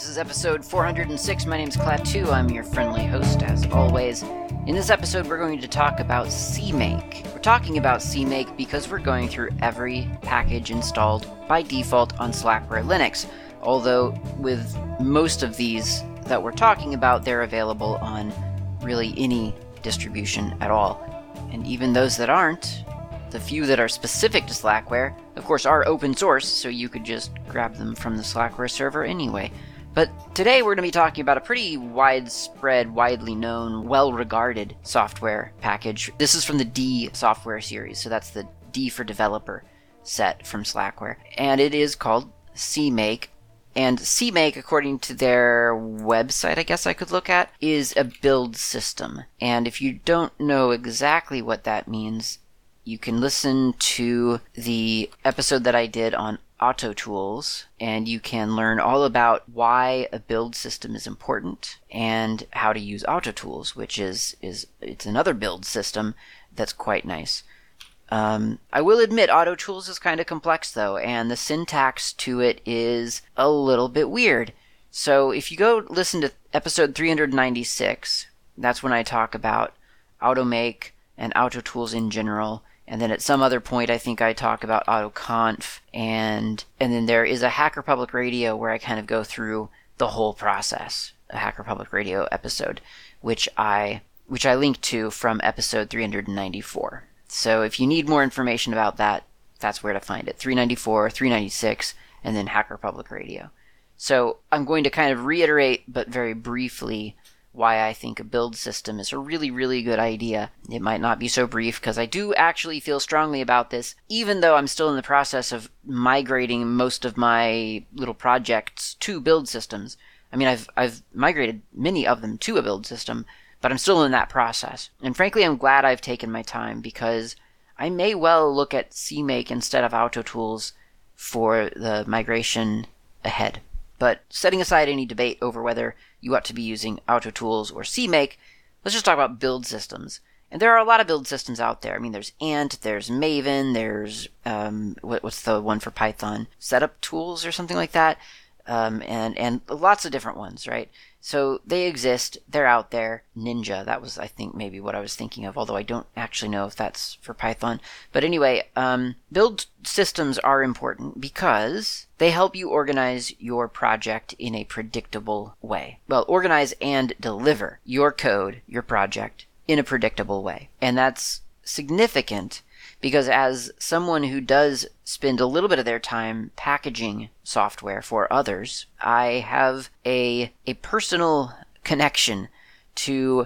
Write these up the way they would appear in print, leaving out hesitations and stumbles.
This is episode 406. My name is Klaatu. I'm your friendly host, as always. In this episode, we're going to talk about CMake. We're talking about CMake because we're going through every package installed by default on Slackware Linux. Although, with most of these that we're talking about, they're available on really any distribution at all. And even those that aren't, the few that are specific to Slackware, of course, are open source, so you could just grab them from the Slackware server anyway. But today we're going to be talking about a pretty widespread, widely known, well-regarded software package. This is from the D software series, so that's the D for developer set from Slackware. And it is called CMake. And CMake, according to their website, I guess I could look at, is a build system. And if you don't know exactly what that means, you can listen to the episode that I did on AutoTools, and you can learn all about why a build system is important and how to use AutoTools, which is it's another build system that's quite nice. I will admit AutoTools is kind of complex though, and the syntax to it is a little bit weird. So if you go listen to episode 396, that's when I talk about AutoMake and AutoTools in general. And then at some other point, I think I talk about AutoConf, and then there is a Hacker Public Radio where I kind of go through the whole process, a Hacker Public Radio episode, which I link to from episode 394. So if you need more information about that, that's where to find it. 394, 396, and then Hacker Public Radio. So I'm going to kind of reiterate, but very briefly, why I think a build system is a really, really good idea. It might not be so brief because I do actually feel strongly about this, even though I'm still in the process of migrating most of my little projects to build systems. I mean, I've migrated many of them to a build system, but I'm still in that process. And frankly, I'm glad I've taken my time because I may well look at CMake instead of AutoTools for the migration ahead. But setting aside any debate over whether you ought to be using AutoTools or CMake, let's just talk about build systems. And there are a lot of build systems out there. I mean, there's Ant, there's Maven, there's, what's the one for Python? Setup Tools or something like that. And lots of different ones, right? So they exist, they're out there. Ninja, that was, I think, maybe what I was thinking of, although I don't actually know if that's for Python. But anyway, build systems are important because they help you organize your project in a predictable way. Well, organize and deliver your code, your project, in a predictable way. And that's significant because as someone who does spend a little bit of their time packaging software for others, I have a personal connection to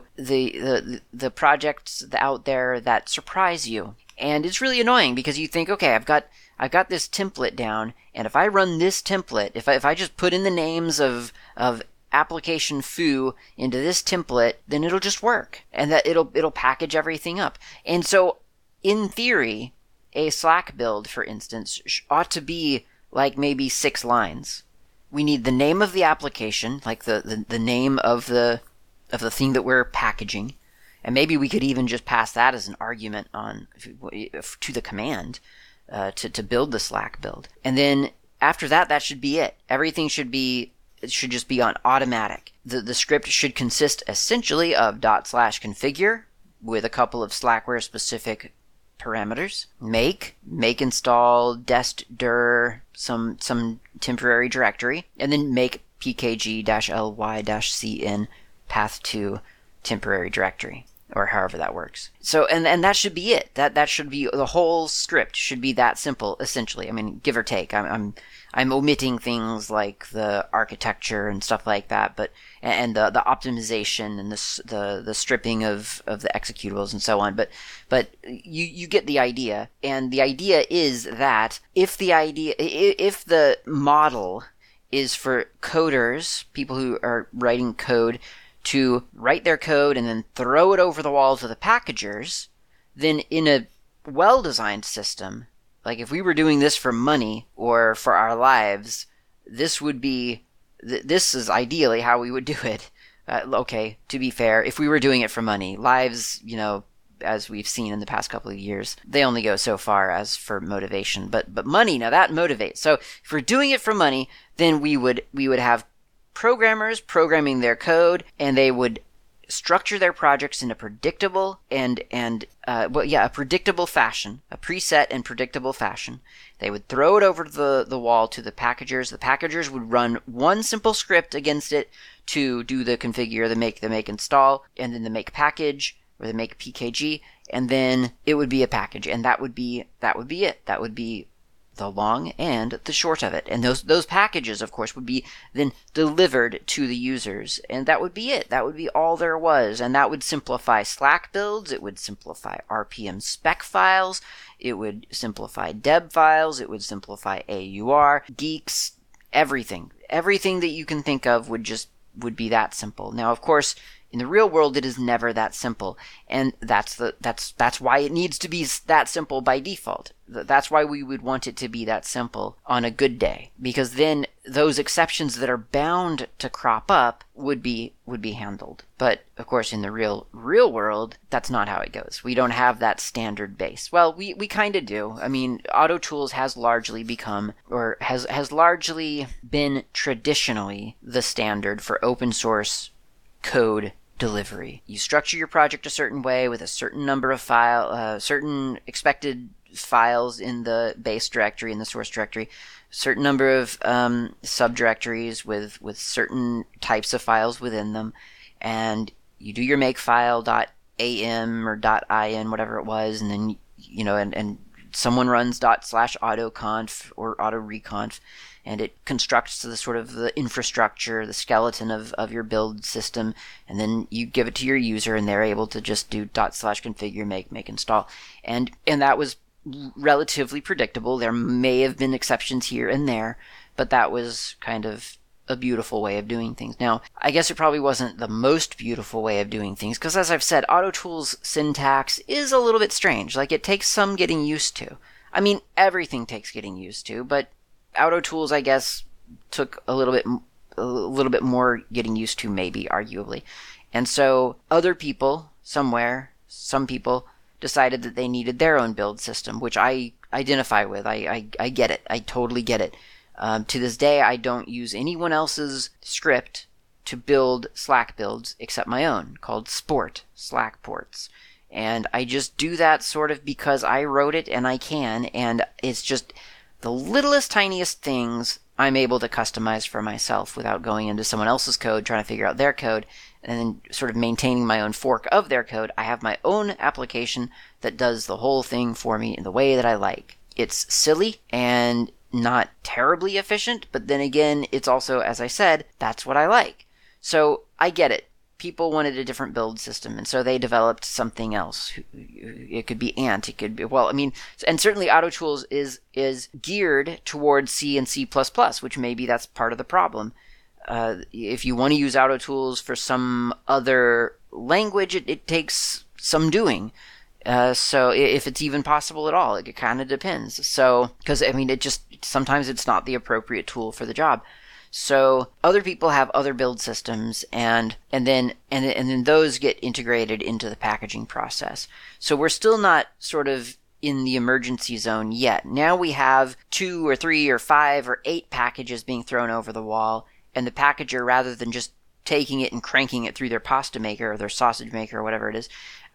the projects out there that surprise you. And it's really annoying because you think, okay, I've got this template down, and if I run this template, if I just put in the names of application foo into this template, then it'll just work, and that it'll package everything up. And so in theory, a Slack build, for instance, ought to be like maybe 6 lines. We need the name of the application, like the name of the thing that we're packaging, and maybe we could even just pass that as an argument on to the command to build the Slack build. And then after that, that should be it. Everything should just be on automatic. The script should consist essentially of /configure with a couple of Slackware specific parameters. Make install dest dir some temporary directory, and then make pkg-ly-cn path to temporary directory, or however that works. So and that should be it. That should be the whole script. Should be that simple, essentially. I mean, give or take. I'm omitting things like the architecture and stuff like that, but and the optimization and the stripping of the executables and so on. But you get the idea. And the idea is that if the model is for coders, people who are writing code, to write their code and then throw it over the walls of the packagers, then in a well-designed system, like if we were doing this for money or for our lives, this is ideally how we would do it. Okay, to be fair, if we were doing it for money, lives, as we've seen in the past couple of years, they only go so far as for motivation. But money, now that motivates. So if we're doing it for money, then we would have programmers programming their code, and they would structure their projects in a predictable a predictable fashion, a preset and predictable fashion. They would throw it over the wall to the packagers. The packagers would run one simple script against it to do the configure, the make install, and then the make package or the make PKG, and then it would be a package, and that would be it. That would be the long and the short of it. And those packages, of course, would be then delivered to the users. And that would be it. That would be all there was. And that would simplify Slack builds. It would simplify RPM spec files. It would simplify deb files. It would simplify AUR, geeks, everything. Everything that you can think of would be that simple. Now, of course, in the real world, it is never that simple, and that's why it needs to be that simple by default. That's why we would want it to be that simple on a good day, because then those exceptions that are bound to crop up would be handled. But of course, in the real world, that's not how it goes. We don't have that standard base. Well, we kind of do. I mean, AutoTools has largely become, or has largely been traditionally the standard for open source code delivery. You structure your project a certain way with a certain number of certain expected files in the base directory, in the source directory, certain number of subdirectories with certain types of files within them, and you do your makefile.am or .in, whatever it was, and then and someone runs /autoconf or autoreconf, and it constructs the sort of the infrastructure, the skeleton of your build system, and then you give it to your user, and they're able to just do /configure make install, and that was relatively predictable. There may have been exceptions here and there, but that was kind of a beautiful way of doing things. Now, I guess it probably wasn't the most beautiful way of doing things, because as I've said, AutoTools syntax is a little bit strange. Like, it takes some getting used to. I mean, everything takes getting used to, but AutoTools, I guess, took a little bit more getting used to, maybe, arguably. And so other people somewhere, some people, decided that they needed their own build system, which I identify with. I get it. I totally get it. To this day, I don't use anyone else's script to build Slack builds except my own, called Sport Slack ports. And I just do that sort of because I wrote it and I can, and it's just the littlest, tiniest things I'm able to customize for myself without going into someone else's code, trying to figure out their code, and then sort of maintaining my own fork of their code. I have my own application that does the whole thing for me in the way that I like. It's silly and not terribly efficient, but then again, it's also, as I said, that's what I like. So I get it. People wanted a different build system, and so they developed something else. It could be Ant. It could be, well, I mean, and certainly AutoTools is geared towards C and C++, which maybe that's part of the problem. If you want to use AutoTools for some other language, it takes some doing. So if it's even possible at all, it kind of depends. So, because I mean, sometimes it's not the appropriate tool for the job. So other people have other build systems, and then those get integrated into the packaging process. So we're still not sort of in the emergency zone yet. Now we have 2 or 3 or 5 or 8 packages being thrown over the wall, and the packager, rather than just taking it and cranking it through their pasta maker or their sausage maker or whatever it is,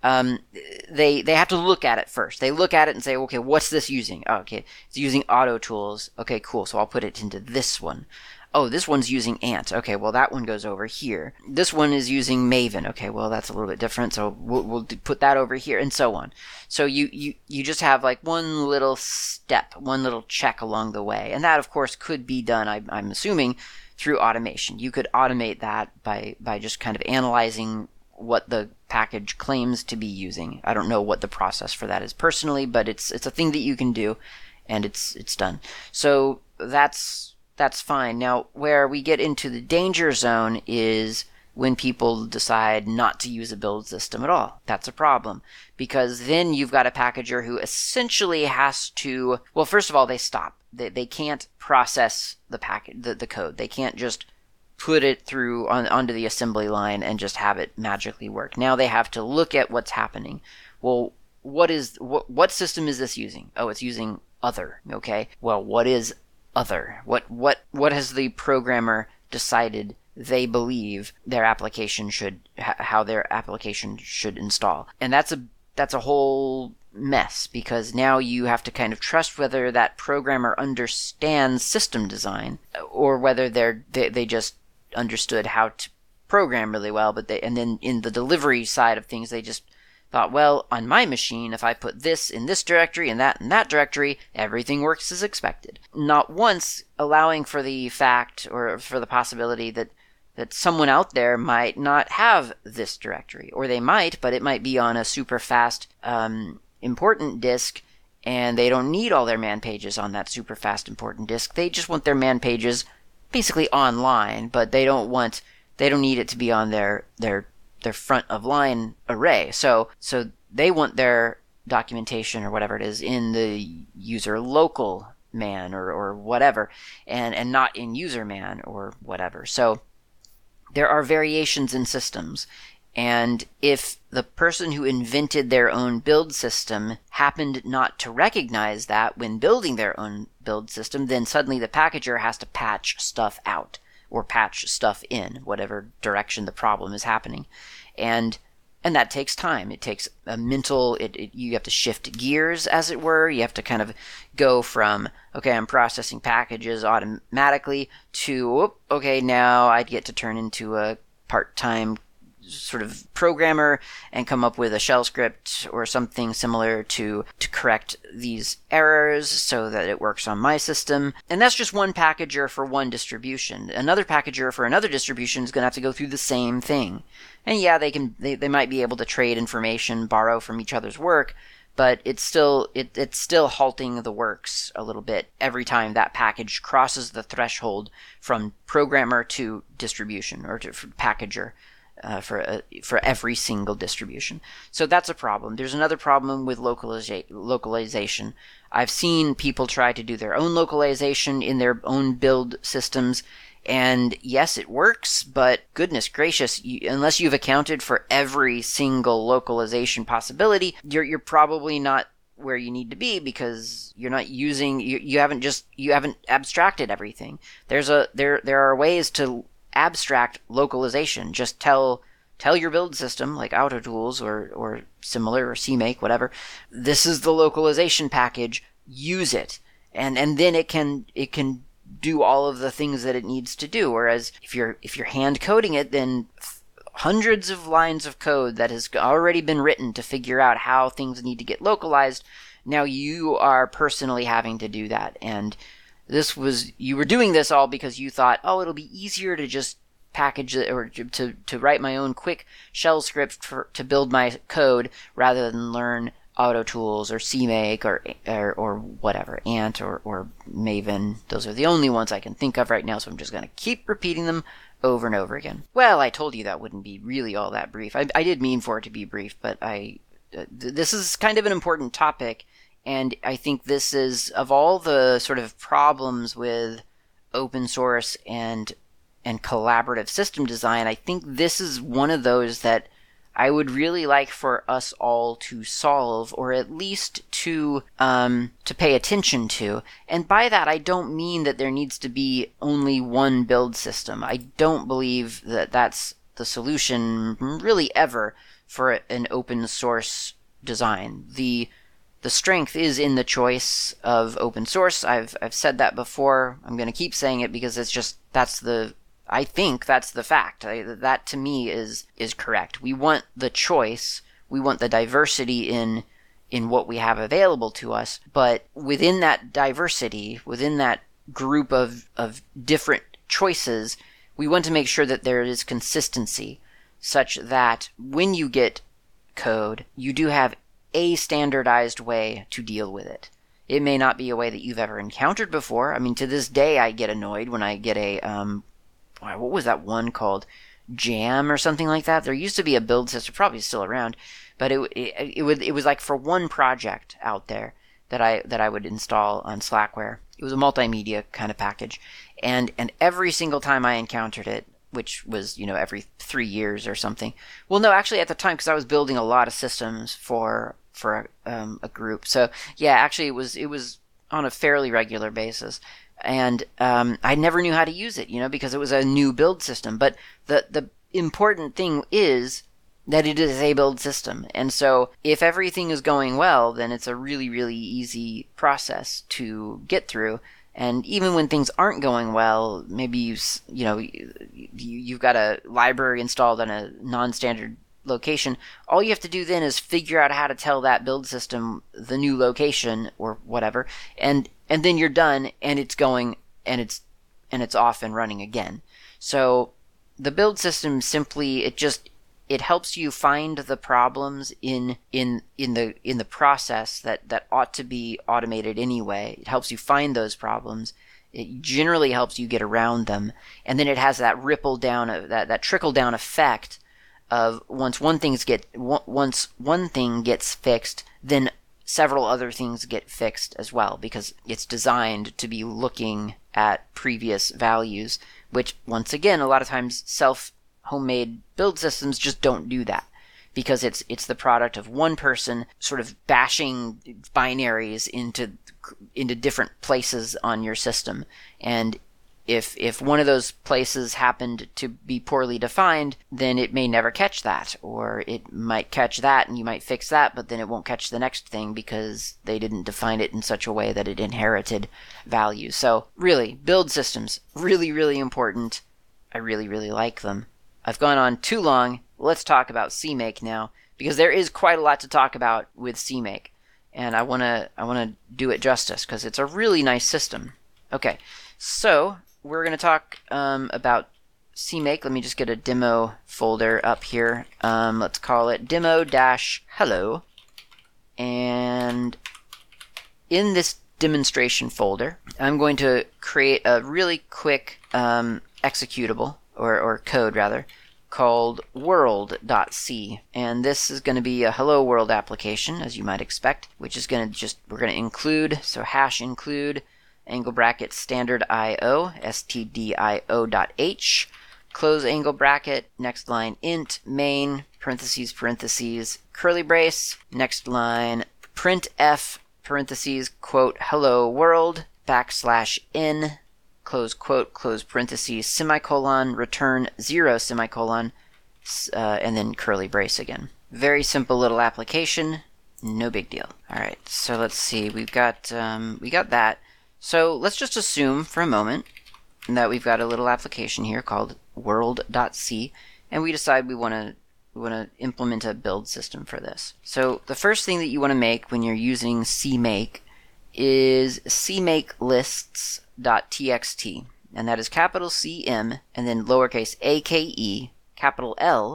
they have to look at it first. They look at it and say, okay, what's this using? Oh, okay, it's using AutoTools. Okay, cool. So I'll put it into this one. Oh, this one's using Ant. Okay, well, that one goes over here. This one is using Maven. Okay, well, that's a little bit different, so we'll put that over here, and so on. So you just have like one little step, one little check along the way. And that, of course, could be done, I'm assuming, through automation. You could automate that by just kind of analyzing what the package claims to be using. I don't know what the process for that is personally, but it's a thing that you can do, and it's done. So that's fine. Now, where we get into the danger zone is when people decide not to use a build system at all. That's a problem, because then you've got a packager who essentially has to, well, first of all, they stop. They can't process the code. They can't just put it through onto the assembly line and just have it magically work. Now they have to look at what's happening. Well, what system is this using? Oh, it's using other. Okay. Well, what is other? What has the programmer decided they believe their application how their application should install. And that's a whole mess, because now you have to kind of trust whether that programmer understands system design, or whether they just understood how to program really well, and then in the delivery side of things, they just thought, well, on my machine, if I put this in this directory and that directory, everything works as expected. Not once allowing for the fact, or for the possibility, that someone out there might not have this directory. Or they might, but it might be on a super fast important disk, and they don't need all their man pages on that super fast important disk. They just want their man pages basically online, but they don't need it to be on their front of line array. So they want their documentation or whatever it is in the user local man or whatever, and not in user man or whatever. So there are variations in systems. And if the person who invented their own build system happened not to recognize that when building their own build system, then suddenly the packager has to patch stuff out or patch stuff in, whatever direction the problem is happening. And that takes time. It takes a mental, you have to shift gears, as it were. You have to kind of go from, okay, I'm processing packages automatically, to, okay, now I'd get to turn into a part-time sort of programmer and come up with a shell script or something similar to correct these errors so that it works on my system. And that's just one packager for one distribution. Another packager for another distribution is going to have to go through the same thing. And yeah, they might be able to trade information, borrow from each other's work, but it's still halting the works a little bit every time that package crosses the threshold from programmer to distribution, or to packager. For every single distribution. So that's a problem. There's another problem with localization. I've seen people try to do their own localization in their own build systems, and yes, it works, but goodness gracious, unless you've accounted for every single localization possibility, you're probably not where you need to be, because you're not using, you haven't abstracted everything. There are ways to abstract localization. Just tell your build system, like AutoTools or similar, or CMake, whatever, this is the localization package, use it, and then it can do all of the things that it needs to do. Whereas if you're hand coding it, then hundreds of lines of code that has already been written to figure out how things need to get localized, now you are personally having to do that. And you were doing this all because you thought, oh, it'll be easier to just package it, or to write my own quick shell script to build my code, rather than learn AutoTools or CMake or whatever, Ant or Maven. Those are the only ones I can think of right now, so I'm just going to keep repeating them over and over again. Well, I told you that wouldn't be really all that brief. I did mean for it to be brief, but this is kind of an important topic. And I think this is, of all the sort of problems with open source and collaborative system design, I think this is one of those that I would really like for us all to solve, or at least to pay attention to. And by that, I don't mean that there needs to be only one build system. I don't believe that that's the solution really ever for an open source design. The strength is in the choice of open source. I've said that before. I'm going to keep saying it because I think that's the fact. That to me is correct. We want the choice. We want the diversity in what we have available to us. But within that diversity, within that group of different choices, we want to make sure that there is consistency, such that when you get code, you do have a standardized way to deal with it. It may not be a way that you've ever encountered before. I mean, to this day, I get annoyed when I get a, what was that one called? Jam or something like that? There used to be a build system, probably still around, but it was like for one project out there that I would install on Slackware. It was a multimedia kind of package, and every single time I encountered it, which was, every 3 years or something. Well, no, actually at the time, because I was building a lot of systems for a group. So yeah, actually it was on a fairly regular basis. and I never knew how to use it, because it was a new build system. But the important thing is that it is a build system, and so if everything is going well, then it's a really, really easy process to get through. And even when things aren't going well, maybe you've got a library installed on a non-standard location. All you have to do then is figure out how to tell that build system the new location or whatever, and then you're done, and it's going, and it's off and running again. So the build system simply it helps you find the problems in the process that ought to be automated anyway. It helps you find those problems. It generally helps you get around them, and then it has that ripple down, that trickle down effect of once one thing gets fixed, then several other things get fixed as well, because it's designed to be looking at previous values, which once again a lot of times homemade build systems just don't do that, because it's the product of one person sort of bashing binaries into different places on your system. And if one of those places happened to be poorly defined, then it may never catch that, or it might catch that and you might fix that, but then it won't catch the next thing because they didn't define it in such a way that it inherited value. So really, build systems, really, really important. I really, really like them. I've gone on too long. Let's talk about CMake now, because there is quite a lot to talk about with CMake, and I wanna do it justice because it's a really nice system. Okay, so we're gonna talk about CMake. Let me just get a demo folder up here. Let's call it demo-hello, and in this demonstration folder, I'm going to create a really quick executable, or code rather, called world.c, and this is going to be a hello world application, as you might expect, which is going to we're going to include, so hash include angle bracket standard IO stdio.h, close angle bracket, next line int main parentheses curly brace, next line printf parentheses quote hello world \n close quote, close parentheses, semicolon, return 0 semicolon, and then curly brace again. Very simple little application, no big deal. Alright, so let's see, we got that. So let's just assume for a moment that we've got a little application here called world.c, and we decide we want to implement a build system for this. So the first thing that you want to make when you're using CMake is CMake lists.txt, and that is capital CM and then lowercase ake capital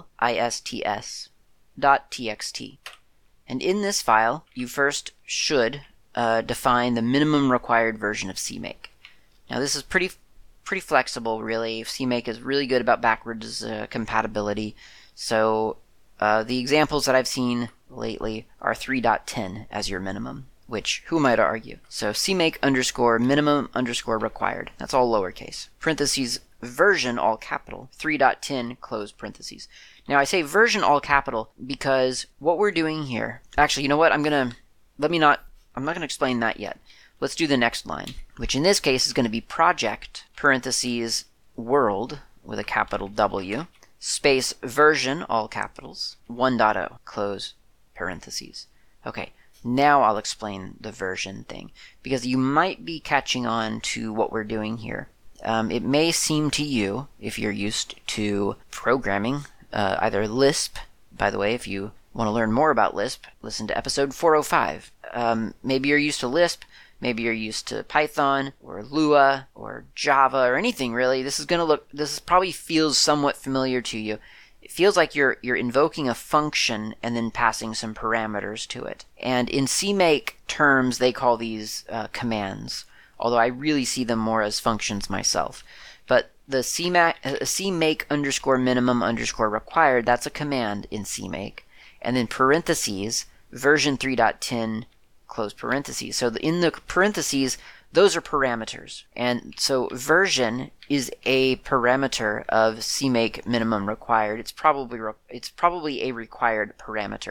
LISTS .txt. And in this file, you first should define the minimum required version of CMake. Now this is pretty flexible, really. CMake is really good about backwards compatibility. So the examples that I've seen lately are 3.10 as your minimum, which, who am I to argue? So CMake underscore minimum underscore required. That's all lowercase. Parentheses version all capital. 3.10 close parentheses. Now I say version all capital because what we're doing here, actually, you know what? I'm not going to explain that yet. Let's do the next line, which in this case is going to be project parentheses world with a capital W space version all capitals 1.0 close parentheses. Okay. Now I'll explain the version thing, because you might be catching on to what we're doing here. It may seem to you, if you're used to programming, either Lisp, by the way, if you want to learn more about Lisp, listen to episode 405. Maybe you're used to Lisp, maybe you're used to Python, or Lua, or Java, or anything really. This probably feels somewhat familiar to you. It feels like you're invoking a function and then passing some parameters to it. And in CMake terms, they call these commands, although I really see them more as functions myself. But the CMake underscore minimum underscore required, that's a command in CMake. And then parentheses, version 3.10, close parentheses. So in the parentheses, those are parameters. And so version is a parameter of CMake minimum required. It's probably a required parameter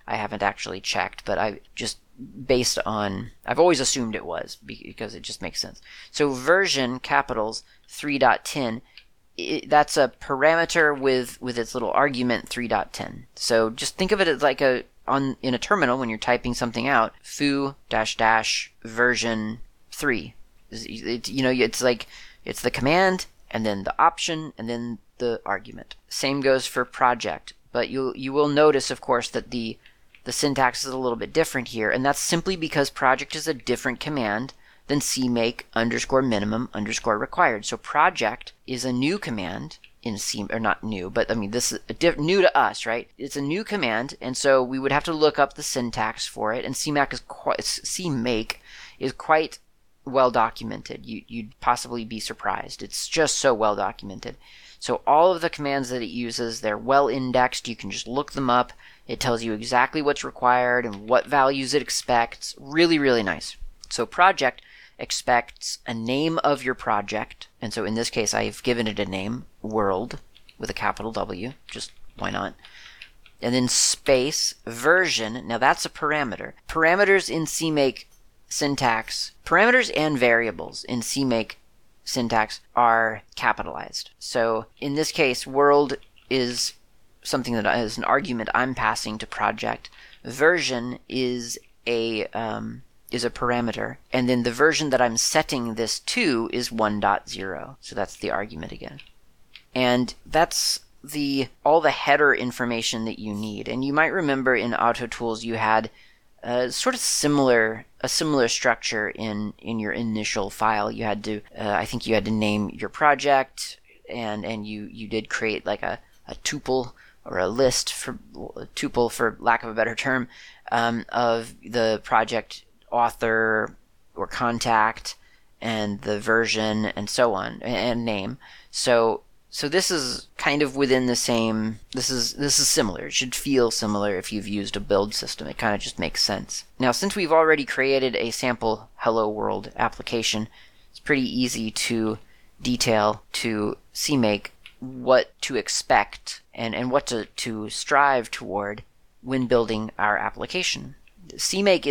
I haven't actually checked, but I've always assumed it was because it just makes sense. So version, capitals, 3.10, that's a parameter with its little argument 3.10. So just think of it as like in a terminal when you're typing something out, foo -- version 3. It's the command and then the option and then the argument. Same goes for project, but you will notice, of course, that the syntax is a little bit different here, and that's simply because project is a different command than CMake _minimum _required. So project is a new command in C, or not new, but I mean this is new to us, right? It's a new command, and so we would have to look up the syntax for it. And CMake is quite well documented. You'd possibly be surprised. It's just so well documented. So all of the commands that it uses, they're well indexed. You can just look them up. It tells you exactly what's required and what values it expects. Really, really nice. So project expects a name of your project. And so in this case, I've given it a name, world, with a capital W. Just why not? And then space, version. Now that's a parameter. Parameters in CMake syntax, parameters and variables in CMake syntax are capitalized. So in this case, world is something that is an argument I'm passing to project. Version is a parameter, and then the version that I'm setting this to is 1.0. So that's the argument again. And that's all the header information that you need. And you might remember in AutoTools you had a similar structure in your initial file. You had to, I think you had to name your project, and you did create like a tuple or a list for lack of a better term, of the project author or contact and the version and so on, and name. So this is kind of within the same, this is similar. It should feel similar if you've used a build system. It kind of just makes sense. Now, since we've already created a sample Hello World application, it's pretty easy to detail to CMake what to expect and what to strive toward when building our application. CMake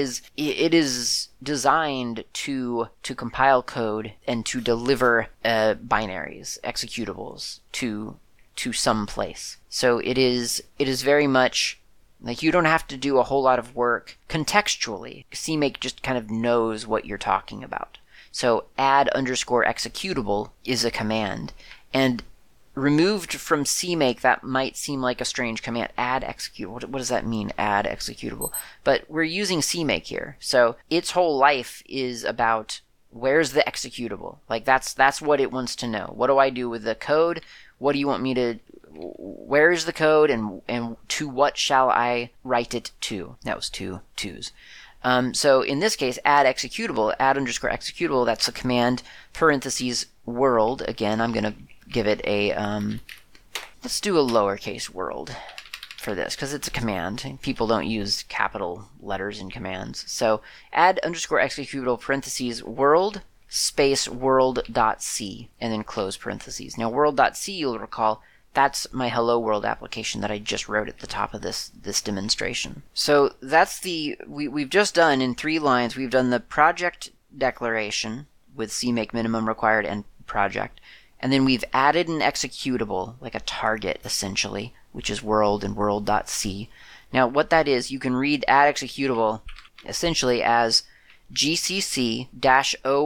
is designed to compile code and to deliver binaries, executables to some place. So it is very much like you don't have to do a whole lot of work contextually. CMake just kind of knows what you're talking about. So add _executable is a command, and removed from CMake, that might seem like a strange command. Add executable. What does that mean, add executable? But we're using CMake here. So its whole life is about where's the executable? Like that's what it wants to know. What do I do with the code? What do you want me to, where's the code, and to what shall I write it to? That was two twos. So in this case, add executable, add _executable, that's a command, parentheses, world. Again, I'm going to give it a, let's do a lowercase world for this, because it's a command. People don't use capital letters in commands. So add _executable, parentheses, world, space, world.c, and then close parentheses. Now world.c, you'll recall, that's my Hello World application that I just wrote at the top of this demonstration. So that's we've just done in 3 lines, we've done the project declaration with CMake minimum required and project, and then we've added an executable, like a target essentially, which is world and world.c. Now what that is, you can read add executable essentially as gcc-o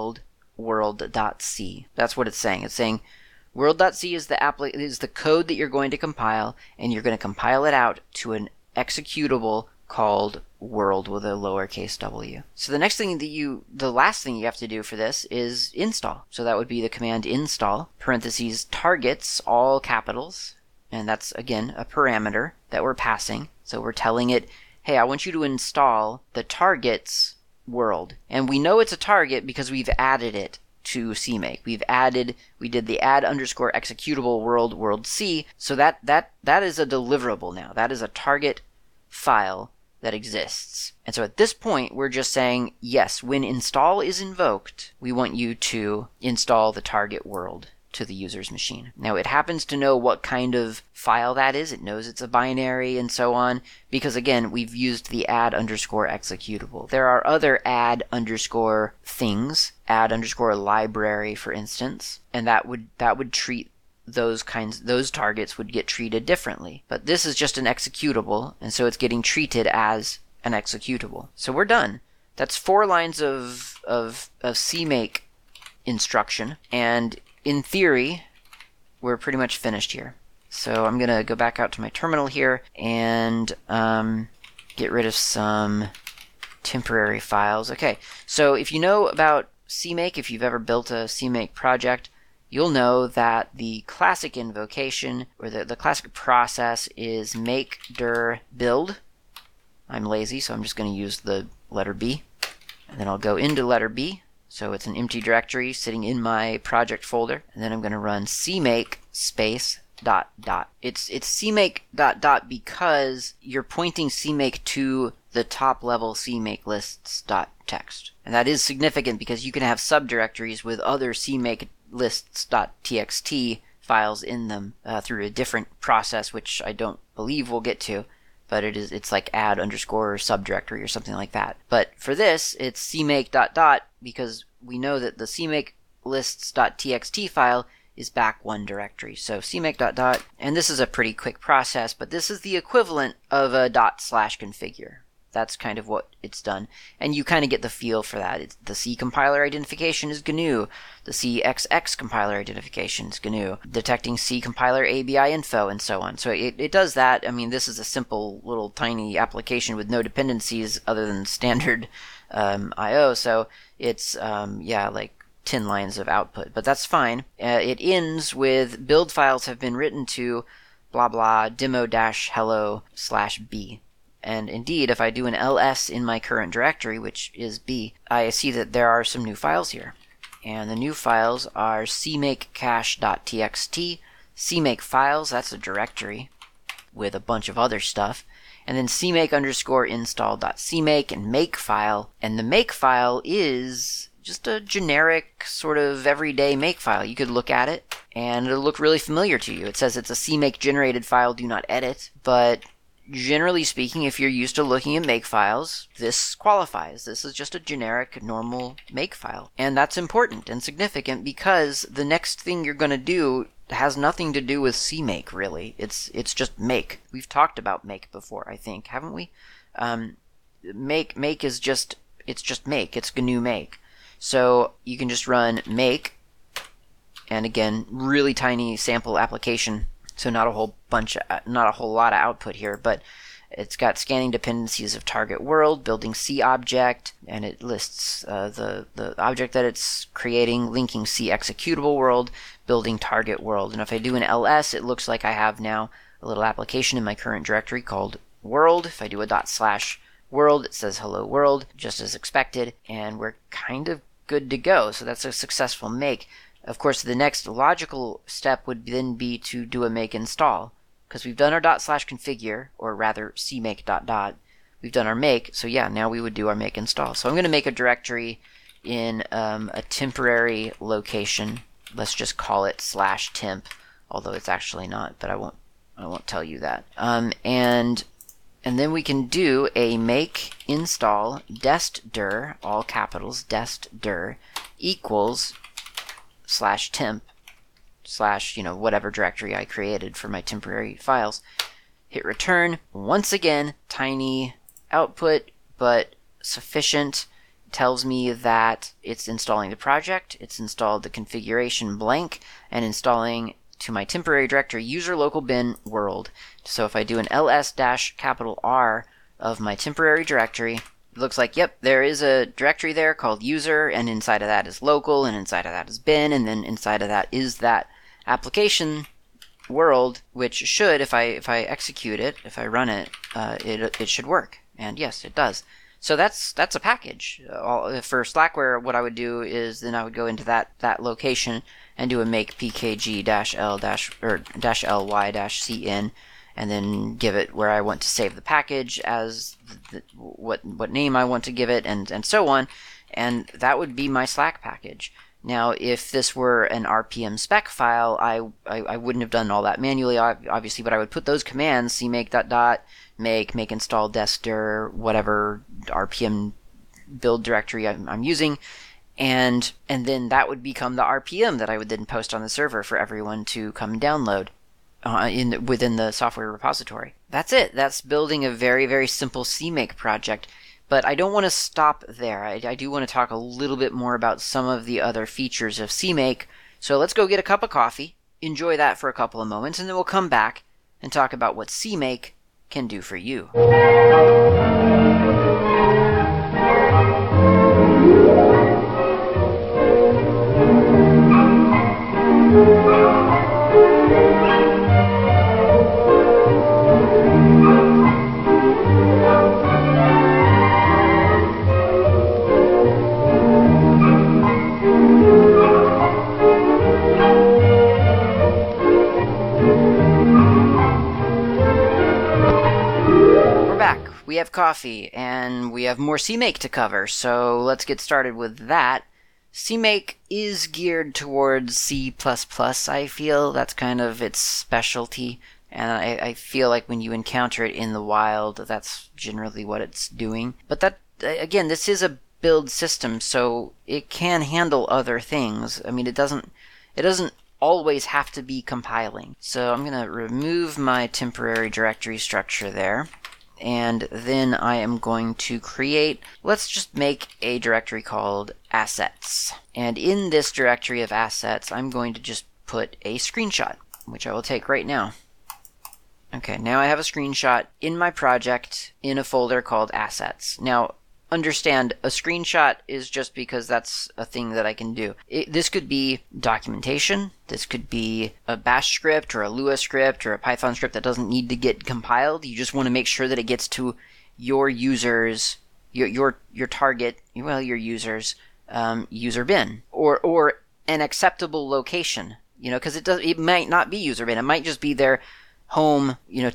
world.c. That's what it's saying. It's saying world.c is the code that you're going to compile, and you're going to compile it out to an executable called world with a lowercase w. So the last thing you have to do for this is install. So that would be the command install, parentheses, targets, all capitals, and that's again a parameter that we're passing. So we're telling it, hey, I want you to install the targets world. And we know it's a target because we've added it to CMake. We did the add _executable world c. So that is a deliverable now. That is a target file that exists. And so at this point, we're just saying, yes, when install is invoked, we want you to install the target world. to the user's machine. Now, it happens to know what kind of file that is. It knows it's a binary and so on, because again, we've used the add underscore executable. There are other add underscore things, add underscore library, for instance, and that would treat those targets would get treated differently. But this is just an executable, and so it's getting treated as an executable. So we're done. That's 4 lines of CMake instruction, and in theory, we're pretty much finished here. So I'm going to go back out to my terminal here and get rid of some temporary files. Okay, so if you know about CMake, if you've ever built a CMake project, you'll know that the classic invocation, or the classic process, is make dir build. I'm lazy, so I'm just going to use the letter B. And then I'll go into letter B. So it's an empty directory sitting in my project folder. And then I'm going to run cmake space ... It's cmake ... because you're pointing cmake to the top level cmake lists.txt. And that is significant because you can have subdirectories with other cmake lists.txt files in them through a different process, which I don't believe we'll get to. But it's like add underscore subdirectory or something like that. But for this, it's cmake ... because we know that the cmake lists.txt file is back one directory. So cmake ... and this is a pretty quick process, but this is the equivalent of a /configure. That's kind of what it's done. And you kind of get the feel for that. The C compiler identification is GNU. The CXX compiler identification is GNU. Detecting C compiler ABI info and so on. So it does that. I mean, this is a simple little tiny application with no dependencies other than standard I/O. So it's, like 10 lines of output. But that's fine. It ends with build files have been written to blah blah demo-hello/b. And indeed, if I do an ls in my current directory, which is B, I see that there are some new files here. And the new files are cmakecache.txt, cmake files, that's a directory with a bunch of other stuff, and then cmake underscore install.cmake and make file. And the make file is just a generic sort of everyday make file. You could look at it and it'll look really familiar to you. It says it's a cmake generated file, do not edit, but generally speaking, if you're used to looking at make files, this qualifies. This is just a generic, normal make file. And that's important and significant because the next thing you're going to do has nothing to do with CMake, really. It's just make. We've talked about make before, I think, haven't we? Make is just, it's just make. It's GNU make. So you can just run make, and again, really tiny sample application. So not a whole lot of output here, but it's got scanning dependencies of target world, building C object, and it lists the object that it's creating, linking C executable world, building target world. And if I do an ls, it looks like I have now a little application in my current directory called world. If I do a /world, it says hello world, just as expected, and we're kind of good to go. So that's a successful make. Of course, the next logical step would then be to do a make install, because we've done our /configure, or rather cmake ... We've done our make, so yeah, now we would do our make install. So I'm going to make a directory in a temporary location. Let's just call it /temp, although it's actually not, but I won't tell you that. And then we can do a make install destdir, all capitals, destdir, equals /temp / whatever directory I created for my temporary files. Hit return. Once again, tiny output, but sufficient. Tells me that it's installing the project, it's installed the configuration blank, and installing to my temporary directory user local bin world. So if I do an ls-R of my temporary directory, it looks like, yep, there is a directory there called user, and inside of that is local, and inside of that is bin, and then inside of that is that application world, which should, if I execute it, if I run it, it should work. And yes, it does. So that's a package. For Slackware, what I would do is then I would go into that location and do a make pkg-l-ly-cn, and then give it where I want to save the package, as what name I want to give it, and so on. And that would be my Slack package. Now, if this were an RPM spec file, I wouldn't have done all that manually, obviously, but I would put those commands, cmake ... make install dest-dir, whatever RPM build directory I'm using, and then that would become the RPM that I would then post on the server for everyone to come download within the software repository. That's it. That's building a very, very simple CMake project. But I don't want to stop there. I do want to talk a little bit more about some of the other features of CMake. So let's go get a cup of coffee, enjoy that for a couple of moments, and then we'll come back and talk about what CMake can do for you. We have coffee, and we have more CMake to cover, so let's get started with that. CMake is geared towards C++, I feel. That's kind of its specialty, and I feel like when you encounter it in the wild, that's generally what it's doing. But that, again, this is a build system, so it can handle other things. I mean, it doesn't always have to be compiling. So I'm going to remove my temporary directory structure there. And then I am going to create, let's just make a directory called assets. And in this directory of assets, I'm going to just put a screenshot, which I will take right now. Okay, now I have a screenshot in my project in a folder called assets. Now, understand, a screenshot is just because that's a thing that I can do. This could be documentation, this could be a bash script or a Lua script or a Python script that doesn't need to get compiled. You just want to make sure that it gets to your users, your target, well, your users, user bin, or an acceptable location, because it might not be user bin, it might just be their home,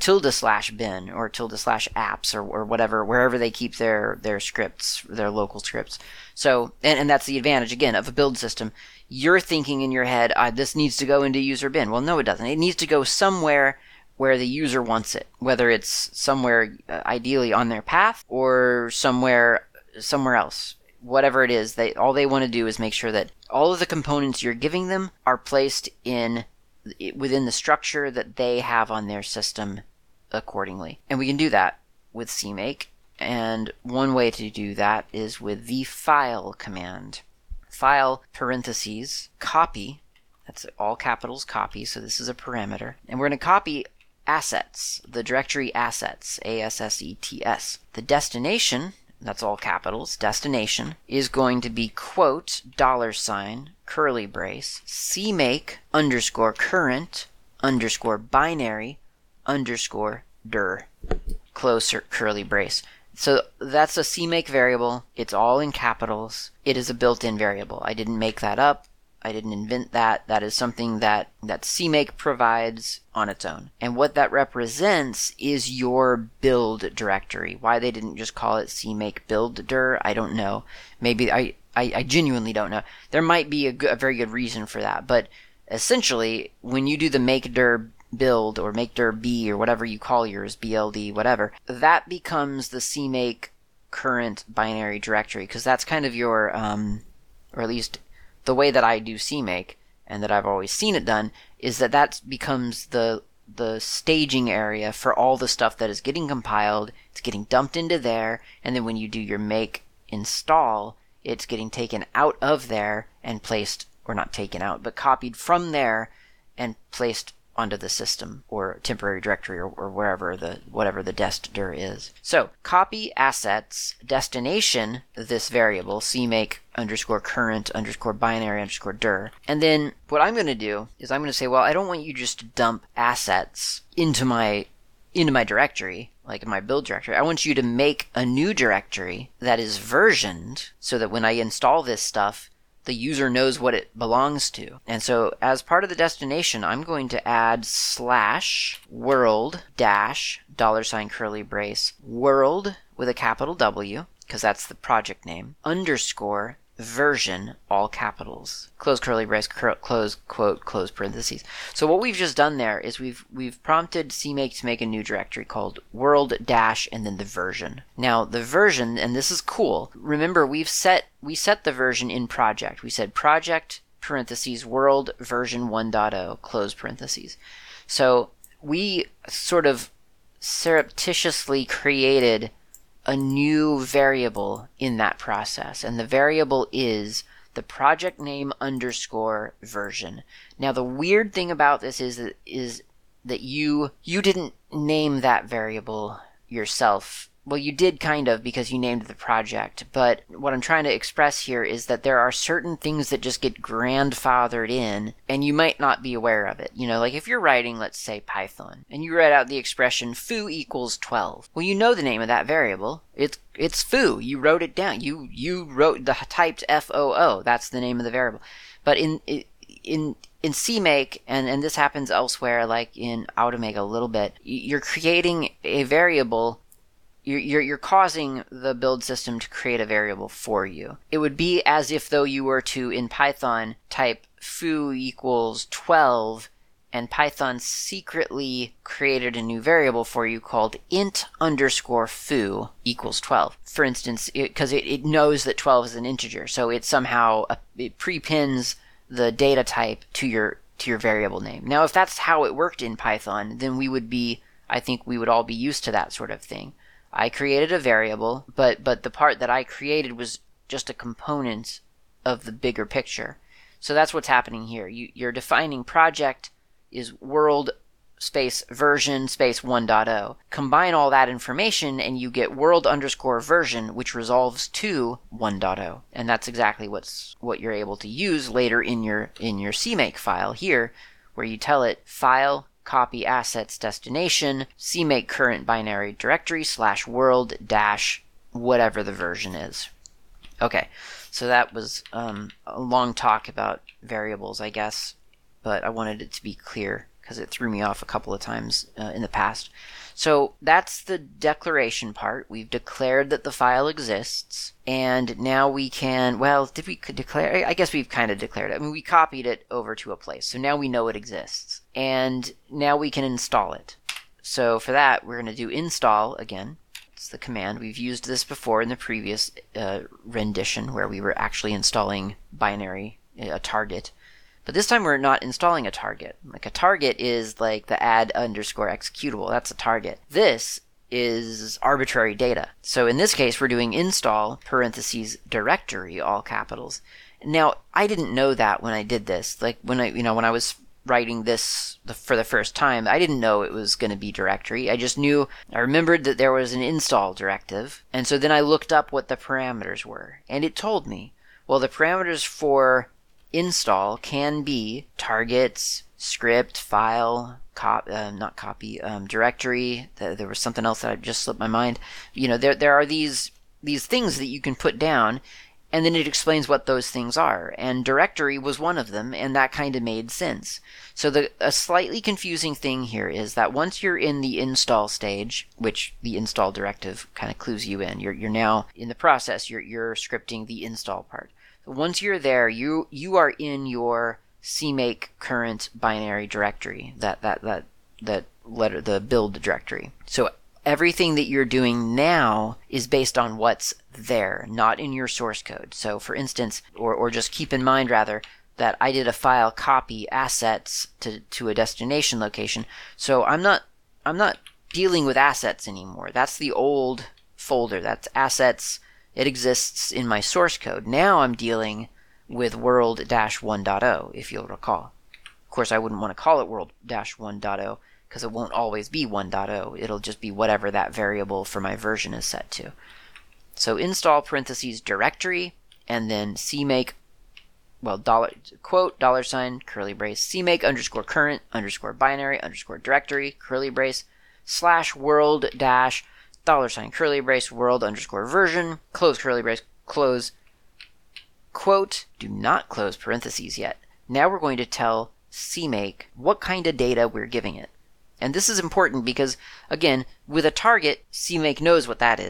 ~bin or ~apps or whatever, wherever they keep their scripts, their local scripts. So, and that's the advantage, again, of a build system. You're thinking in your head, this needs to go into user bin. Well, no, it doesn't. It needs to go somewhere where the user wants it, whether it's somewhere ideally on their path or somewhere else. Whatever it is, all they want to do is make sure that all of the components you're giving them are placed within the structure that they have on their system accordingly. And we can do that with CMake. And one way to do that is with the file command. File parentheses copy, that's all capitals copy, so this is a parameter. And we're going to copy assets, the directory assets, ASSETS. The destination, that's all capitals, destination, is going to be quote, $, curly brace, CMake _current _binary _dir, close curly brace. So that's a CMake variable. It's all in capitals. It is a built-in variable. I didn't make that up. I didn't invent that. That is something that CMake provides on its own. And what that represents is your build directory. Why they didn't just call it CMake build dir, I don't know. Maybe I genuinely don't know. There might be a very good reason for that. But essentially, when you do the make dir build or make dir b or whatever you call yours, BLD, whatever, that becomes the CMake current binary directory, because that's kind of your, or at least the way that I do CMake, and that I've always seen it done, is that becomes the staging area for all the stuff that is getting compiled. It's getting dumped into there, and then when you do your make install, it's getting taken out of there and placed, or not taken out, but copied from there and placed onto the system or temporary directory or whatever the dest-dir is. So copy assets destination, this variable CMake _current _binary _dir, and then what I'm going to do is I'm going to say, well, I don't want you just to dump assets into my directory, like in my build directory. I want you to make a new directory that is versioned so that when I install this stuff, the user knows what it belongs to. And so as part of the destination, I'm going to add /world $ curly brace world with a capital W, because that's the project name, _ version, all capitals, close curly brace, close quote, close parentheses. So what we've just done there is we've prompted CMake to make a new directory called world dash and then the version. Now the version, and this is cool, remember we set the version in project. We said project parentheses world version 1.0 close parentheses. So we sort of surreptitiously created a new variable in that process, and the variable is the project name underscore version. Now the weird thing about this is that you didn't name that variable yourself. Well, you did kind of, because you named the project, but what I'm trying to express here is that there are certain things that just get grandfathered in, and you might not be aware of it. You know, like if you're writing, let's say, Python, and you write out the expression foo equals 12. Well, you know the name of that variable. It's foo. You wrote it down. You wrote the typed FOO. That's the name of the variable. But in CMake, and this happens elsewhere, like in Automake a little bit, you're creating a variable. You're causing the build system to create a variable for you. It would be as if though you were to, in Python, type foo equals 12, and Python secretly created a new variable for you called int underscore foo equals 12. For instance, because it knows that 12 is an integer, so it somehow it prepins the data type to your variable name. Now, if that's how it worked in Python, then I think we would all be used to that sort of thing. I created a variable, but the part that I created was just a component of the bigger picture. So that's what's happening here. You're defining project is world space version space 1.0. Combine all that information and you get world underscore version, which resolves to 1.0. And that's exactly what you're able to use later in your CMake file here, where you tell it file copy assets destination CMake current binary directory / world dash whatever the version is. Okay, so that was a long talk about variables, I guess, but I wanted it to be clear because it threw me off a couple of times in the past. So that's the declaration part. We've declared that the file exists, and now we can, well, did we declare? I guess we've kind of declared it. I mean, we copied it over to a place, so now we know it exists. And now we can install it. So for that, we're going to do install again. It's the command. We've used this before in the previous rendition where we were actually installing binary, a target. But this time we're not installing a target. Like a target is like the add underscore executable. That's a target. This is arbitrary data. So in this case, we're doing install parentheses directory, all capitals. Now, I didn't know that when I did this. Like when I was writing this for the first time, I didn't know it was going to be directory. I remembered that there was an install directive. And so then I looked up what the parameters were. And it told me, well, the parameters for install can be targets, script, file, directory. There was something else that just slipped my mind. You know, there are these things that you can put down, and then it explains what those things are. And directory was one of them, and that kind of made sense. So a slightly confusing thing here is that once you're in the install stage, which the install directive kind of clues you in, you're now in the process, you're scripting the install part. Once you're there, you are in your CMake current binary directory, that letter, the build directory. So everything that you're doing now is based on what's there, not in your source code. So for instance, or just keep in mind rather, that I did a file copy assets to a destination location. So I'm not dealing with assets anymore. That's the old folder. That's assets. It exists in my source code. Now I'm dealing with world-1.0, if you'll recall. Of course, I wouldn't want to call it world-1.0 because it won't always be 1.0. It'll just be whatever that variable for my version is set to. So install parentheses directory, and then CMake, well, quote, $ curly brace, CMake underscore current underscore binary underscore directory, curly brace, / world dash $ curly brace world underscore version, close curly brace, close, quote, do not close parentheses yet. Now we're going to tell CMake what kind of data we're giving it. And this is important because, again, with a target, CMake knows what that is.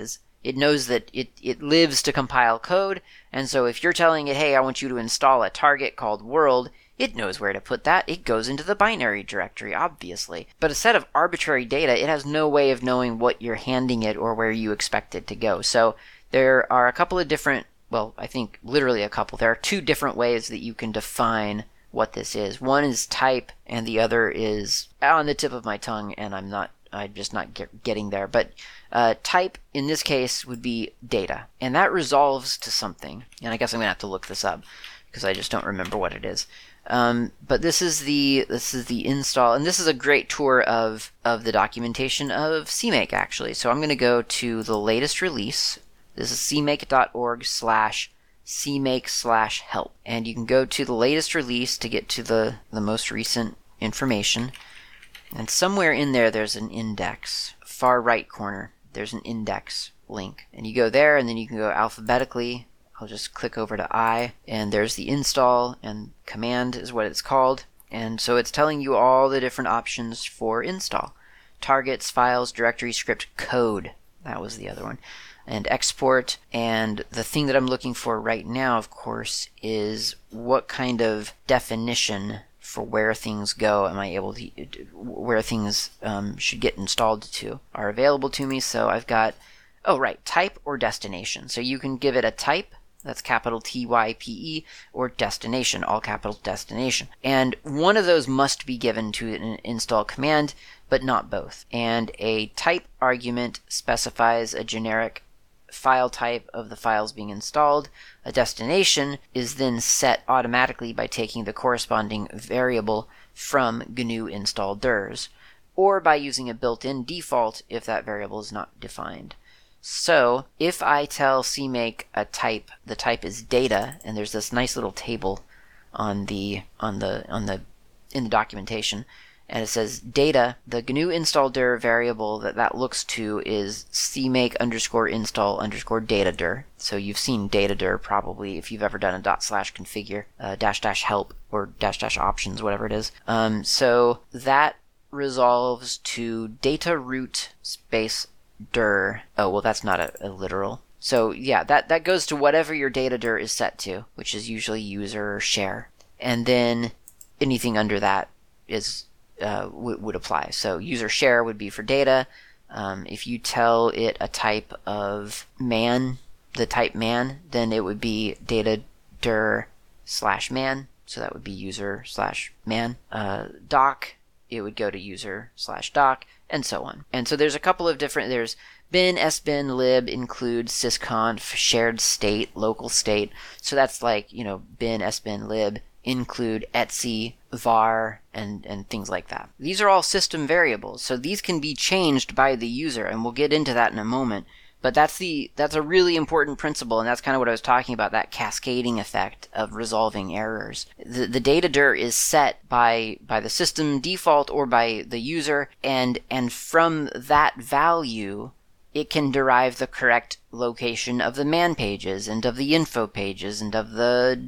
It knows that it lives to compile code, and so if you're telling it, hey, I want you to install a target called world, it knows where to put that. It goes into the binary directory, obviously. But a set of arbitrary data, it has no way of knowing what you're handing it or where you expect it to go. So there are a couple of different, well, I think literally a couple. There are two different ways that you can define what this is. One is type, and the other is on the tip of my tongue, and I'm just not getting there. But type, in this case, would be data. And that resolves to something. And I guess I'm going to have to look this up, because I just don't remember what it is. But this is the install, and this is a great tour of the documentation of CMake, actually. So I'm going to go to the latest release. This is cmake.org/cmake/help. And you can go to the latest release to get to the most recent information. And somewhere in there, there's an index. Far right corner, there's an index link. And you go there, and then you can go alphabetically. I'll just click over to I, and there's the install, and command is what it's called. And so it's telling you all the different options for install. Targets, files, directory, script, code. That was the other one. And export. And the thing that I'm looking for right now, of course, is what kind of definition for where things go am I able to, where things should get installed to, are available to me. So I've got, type or destination. So you can give it a type, that's capital TYPE, or destination, all capital destination. And one of those must be given to an install command, but not both. And a type argument specifies a generic file type of the files being installed. A destination is then set automatically by taking the corresponding variable from GNU install dirs, or by using a built-in default if that variable is not defined. So if I tell CMake a type, the type is data, and there's this nice little table in the documentation, and it says data, the GNU install dir variable that looks to is CMake _install _data dir. So you've seen data dir probably if you've ever done a /configure --help or --options, whatever it is. So that resolves to data root space dir. Oh, well, that's not a literal. So yeah, that goes to whatever your data dir is set to, which is usually user or share. And then anything under that is would apply. So user share would be for data. If you tell it a type of man, the type man, then it would be data dir /man. So that would be user /man. Doc, it would go to user /doc, and so on. And so there's a couple of different, there's bin, sbin, lib, include, sysconf, shared state, local state. So that's like, bin, sbin, lib, include, etc, var, and things like that. These are all system variables, so these can be changed by the user, and we'll get into that in a moment. But that's a really important principle, and that's kind of what I was talking about, that cascading effect of resolving errors. The data dir is set by the system default or by the user, and from that value, it can derive the correct location of the man pages and of the info pages and of the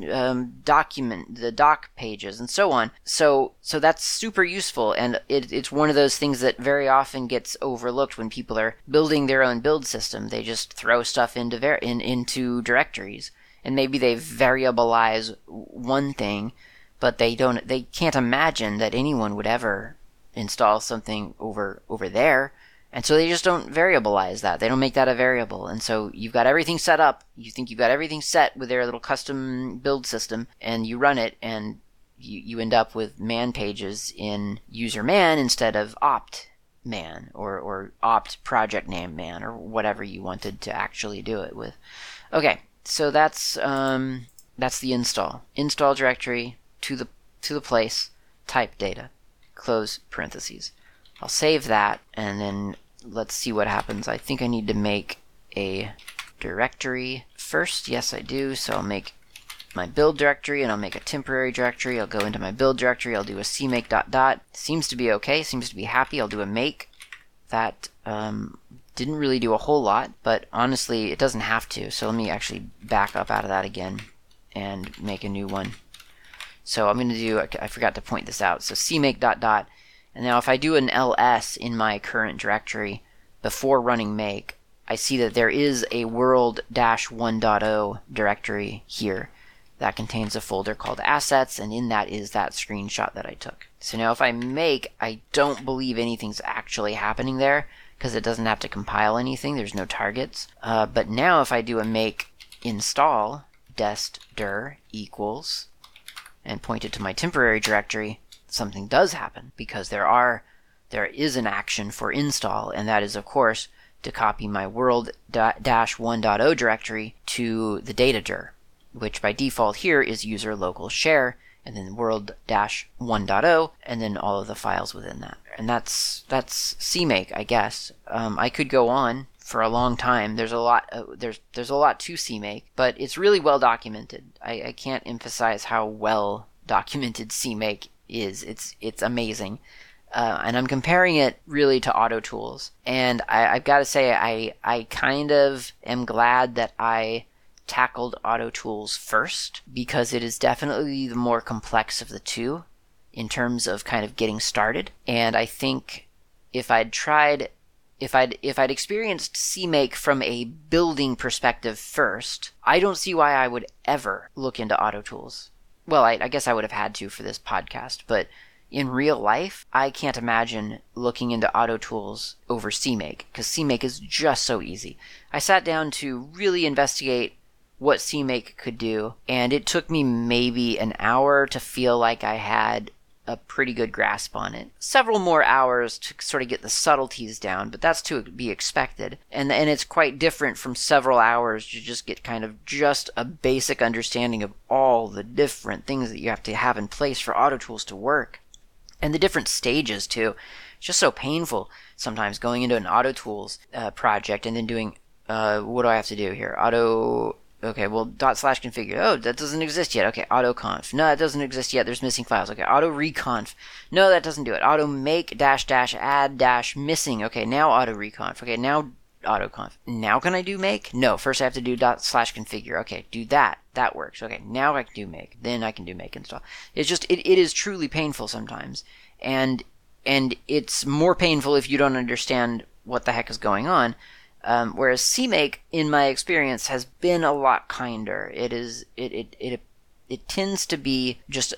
doc pages and so on. So that's super useful, and it's one of those things that very often gets overlooked when people are building their own build system. They just throw stuff into directories, and maybe they variabilize one thing, but they can't imagine that anyone would ever install something over there. And so they just don't variabilize that. They don't make that a variable. And so you've got everything set up. You think you've got everything set with their little custom build system, and you run it, and you end up with man pages in user man instead of opt man or opt project name man or whatever you wanted to actually do it with. Okay, so that's the install. Install directory to the place, type data, close parentheses. I'll save that, and then let's see what happens. I think I need to make a directory first. Yes, I do. So I'll make my build directory, and I'll make a temporary directory. I'll go into my build directory. I'll do a cmake ... Seems to be okay. Seems to be happy. I'll do a make. That didn't really do a whole lot, but honestly, it doesn't have to. So let me actually back up out of that again and make a new one. So I'm going to do, I forgot to point this out. So cmake ... And now if I do an ls in my current directory before running make, I see that there is a world-1.0 directory here that contains a folder called assets, and in that is that screenshot that I took. So now if I make, I don't believe anything's actually happening there because it doesn't have to compile anything. There's no targets. But now if I do a make install dest dir equals and point it to my temporary directory, something does happen because there is an action for install, and that is of course to copy my world-1.0 directory to the data dir, which by default here is user local share, and then world-1.0, and then all of the files within that. And that's CMake, I guess. I could go on for a long time. There's a lot to CMake, but it's really well documented. I can't emphasize how well documented CMake is. It's amazing. And I'm comparing it really to AutoTools. And I've got to say, I kind of am glad that I tackled AutoTools first, because it is definitely the more complex of the two in terms of kind of getting started. And I think if I'd experienced CMake from a building perspective first, I don't see why I would ever look into AutoTools. Well, I guess I would have had to for this podcast, but in real life, I can't imagine looking into AutoTools over CMake, because CMake is just so easy. I sat down to really investigate what CMake could do, and it took me maybe an hour to feel like I had a pretty good grasp on it. Several more hours to sort of get the subtleties down, but that's to be expected. And it's quite different from several hours to just get kind of just a basic understanding of all the different things that you have to have in place for AutoTools to work. And the different stages, too. It's just so painful sometimes going into an AutoTools project and then doing, what do I have to do here? Okay, well, /configure. Oh, that doesn't exist yet. Okay, autoconf. No, that doesn't exist yet. There's missing files. Okay, auto-reconf. No, that doesn't do it. Auto-make --add -missing. Okay, now auto-reconf. Okay, now autoconf. Now can I do make? No, first I have to do /configure. Okay, do that. That works. Okay, now I can do make. Then I can do make install. It's just, it is truly painful sometimes. And it's more painful if you don't understand what the heck is going on. Whereas CMake, in my experience, has been a lot kinder. It tends to be just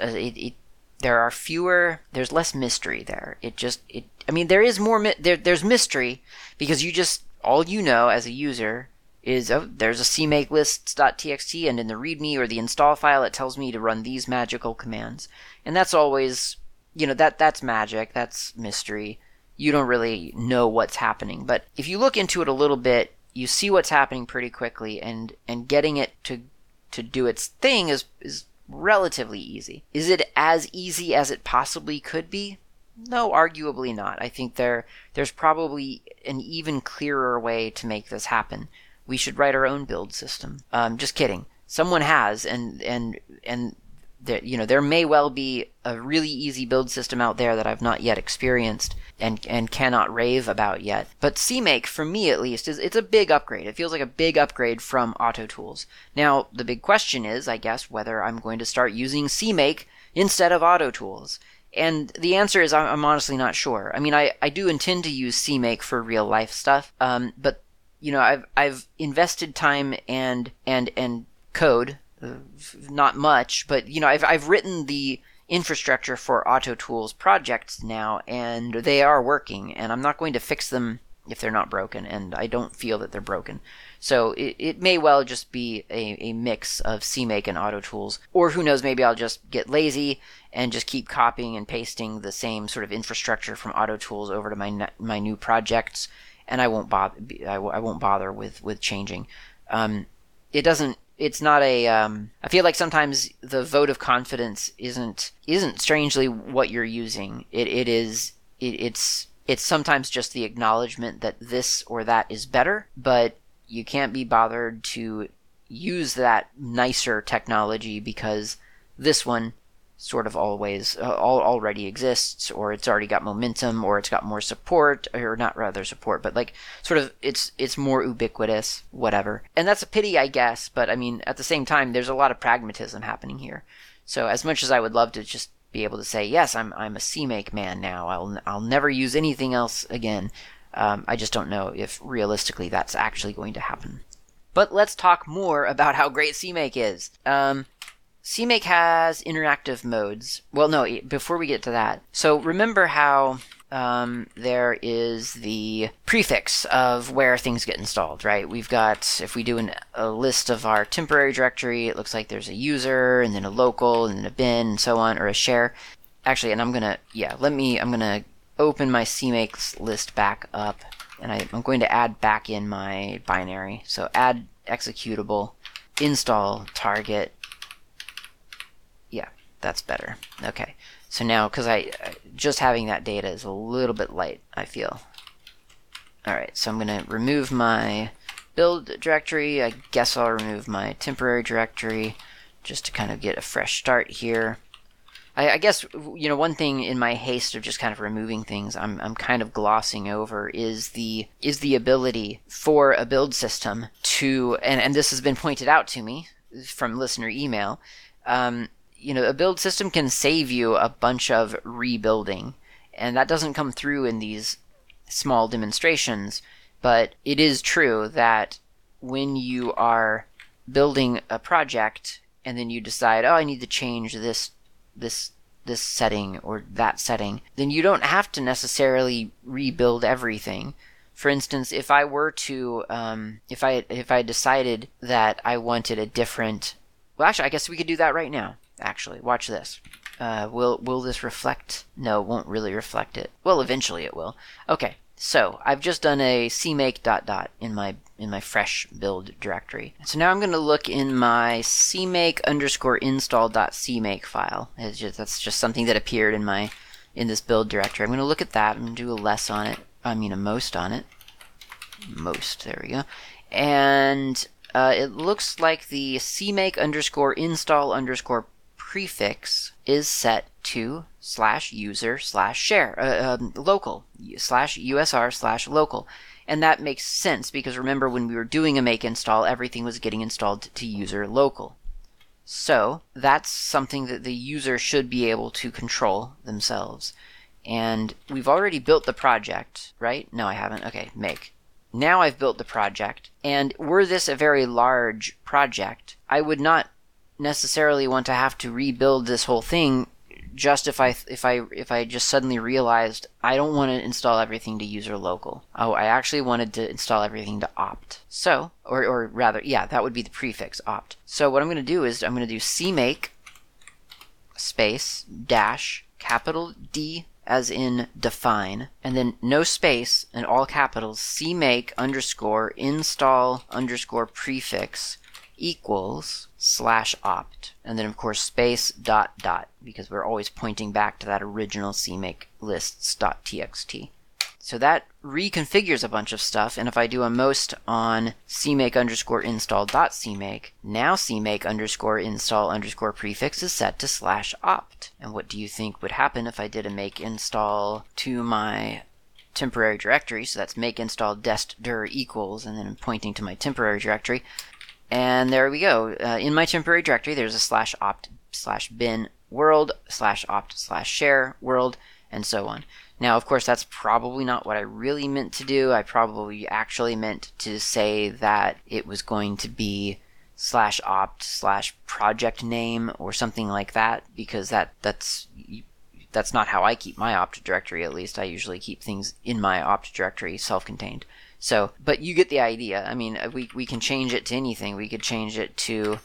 there's less mystery there. There is more, there's mystery because all you know as a user is, oh, there's a CMake lists.txt, and in the readme or the install file it tells me to run these magical commands. And that's always, that's magic, that's mystery. You don't really know what's happening. But if you look into it a little bit, you see what's happening pretty quickly, and getting it to do its thing is relatively easy. Is it as easy as it possibly could be? No, arguably not. I think there's probably an even clearer way to make this happen. We should write our own build system. Just kidding. Someone has, and there may well be a really easy build system out there that I've not yet experienced and cannot rave about yet. But CMake, for me at least, it's a big upgrade. It feels like a big upgrade from AutoTools. Now, the big question is, I guess, whether I'm going to start using CMake instead of AutoTools. And the answer is I'm honestly not sure. I mean, I do intend to use CMake for real life stuff, but I've invested time and code, not much, but I've written the infrastructure for AutoTools projects now, and they are working, and I'm not going to fix them if they're not broken, and I don't feel that they're broken. So it may well just be a mix of CMake and AutoTools, or who knows, maybe I'll just get lazy and just keep copying and pasting the same sort of infrastructure from AutoTools over to my new projects, and I won't bother with changing. It's not a. I feel like sometimes the vote of confidence isn't strangely what you're using. It's sometimes just the acknowledgement that this or that is better, but you can't be bothered to use that nicer technology because this one sort of already exists, or it's already got momentum, or it's got more support, or not rather support, but like sort of it's more ubiquitous, whatever. And that's a pity, I guess, but I mean, at the same time, there's a lot of pragmatism happening here. So as much as I would love to just be able to say, yes, I'm a CMake man now, I'll never use anything else again, I just don't know if realistically that's actually going to happen. But let's talk more about how great CMake is. CMake has interactive modes. Well, no, before we get to that. So remember how there is the prefix of where things get installed, right? We've got, if we do a list of our temporary directory, it looks like there's a user, and then a local, and then a bin, and so on, or a share. Actually, and I'm going to open my CMake list back up, and I'm going to add back in my binary. So add executable, install target. Yeah, that's better. Okay. So now, because just having that data is a little bit light, I feel. Alright, so I'm going to remove my build directory. I guess I'll remove my temporary directory just to kind of get a fresh start here. I guess, one thing in my haste of just kind of removing things I'm kind of glossing over is the ability for a build system to, and this has been pointed out to me from listener email, a build system can save you a bunch of rebuilding, and that doesn't come through in these small demonstrations, but it is true that when you are building a project and then you decide, I need to change this setting or that setting, then you don't have to necessarily rebuild everything. For instance, if I were to, if I decided that I wanted a different, well, actually, I guess we could do that right now. Actually, watch this. Will this reflect? No, it won't really reflect it. Well, eventually it will. Okay, so I've just done a cmake ... in my fresh build directory. So now I'm going to look in my cmake_install.cmake file. That's just something that appeared in this build directory. I'm going to look at that and do a less on it. I mean a most on it. Most, there we go. And it looks like the cmake_install_ prefix is set to /user/share, local, /usr/local. And that makes sense because remember when we were doing a make install, everything was getting installed to user local. So that's something that the user should be able to control themselves. And we've already built the project, right? No, I haven't. Okay, make. Now I've built the project, and were this a very large project, I would not necessarily want to have to rebuild this whole thing just if I just suddenly realized I don't want to install everything to user local. Oh, I actually wanted to install everything to opt. So, or rather, yeah, that would be the prefix opt. So what I'm going to do is I'm going to do cmake space dash capital D as in define, and then no space and all capitals cmake_install_prefix equals /opt, and then of course space ... because we're always pointing back to that original cmake lists.txt. So that reconfigures a bunch of stuff, and if I do a most on cmake_install.cmake, now cmake_install_prefix is set to /opt. And what do you think would happen if I did a make install to my temporary directory? So that's make install dest dir equals, and then I'm pointing to my temporary directory. And there we go. In my temporary directory, there's a /opt/bin world /opt/share world, and so on. Now, of course, that's probably not what I really meant to do. I probably actually meant to say that it was going to be /opt/project name or something like that, because that's not how I keep my opt directory. At least I usually keep things in my opt directory self-contained. So, but you get the idea. I mean, we can change it to anything. We could change it to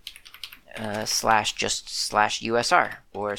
/usr or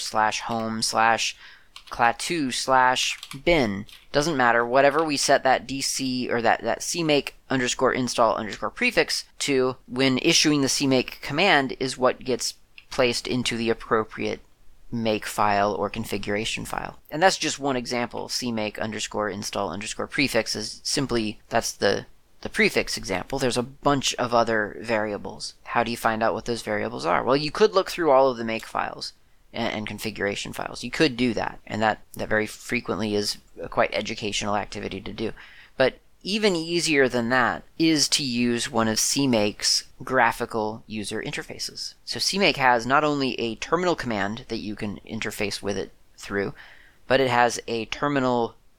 /home/clat2/bin. Doesn't matter. Whatever we set that DC or that cmake_install_prefix to when issuing the cmake command is what gets placed into the appropriate make file or configuration file. And that's just one example. cmake_install_prefix is simply, that's the prefix example. There's a bunch of other variables. How do you find out what those variables are? Well, you could look through all of the make files and configuration files. You could do that, and that very frequently is a quite educational activity to do. But even easier than that is to use one of CMake's graphical user interfaces. So CMake has not only a terminal command that you can interface with it through, but it has a terminal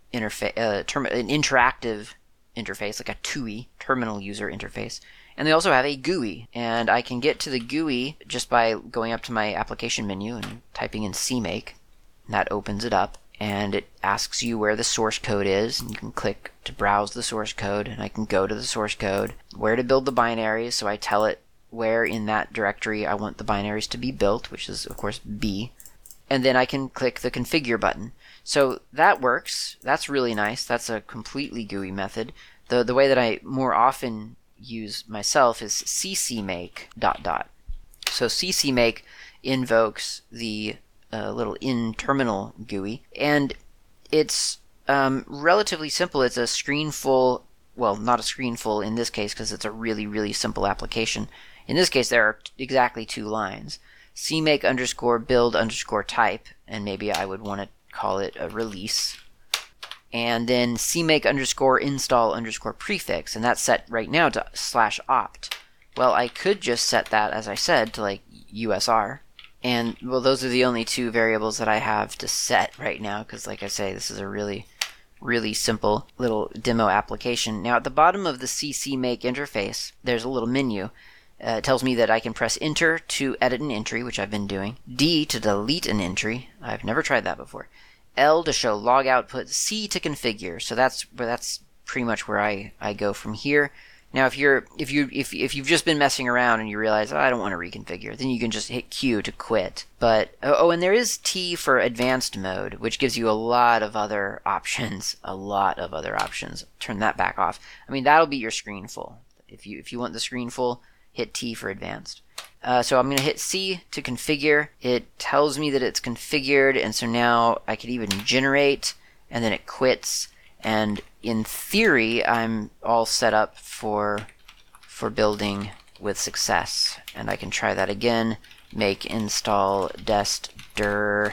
interface, an interactive interface, like a TUI, terminal user interface. And they also have a GUI, and I can get to the GUI just by going up to my application menu and typing in CMake. And that opens it up, and it asks you where the source code is, and you can click to browse the source code, and I can go to the source code, where to build the binaries, so I tell it where in that directory I want the binaries to be built, which is, of course, B. And then I can click the configure button. So that works. That's really nice. That's a completely GUI method. The way that I more often use myself is ccmake ... So ccmake invokes the little in-terminal GUI, and it's relatively simple. It's a screen full, well, not a screen full in this case because it's a really, really simple application. In this case, there are exactly 2 lines. CMake _ build _ type, and maybe I would want to call it a release. And then CMake _ install _ prefix, and that's set right now to /opt. Well, I could just set that, as I said, to like USR. And, well, those are the only 2 variables that I have to set right now, because like I say, this is a really, really simple little demo application. Now, at the bottom of the ccmake interface, there's a little menu. It tells me that I can press Enter to edit an entry, which I've been doing. D to delete an entry. I've never tried that before. L to show log output. C to configure. So that's pretty much where I go from here. Now, if you've just been messing around and you realize, I don't want to reconfigure, then you can just hit Q to quit. But and there is T for advanced mode, which gives you a lot of other options. Turn that back off. I mean, that'll be your screen full. If you want the screen full, hit T for advanced. So I'm going to hit C to configure. It tells me that it's configured, and so now I could even generate, and then it quits. And in theory, I'm all set up for building with success. And I can try that again. Make install dest dir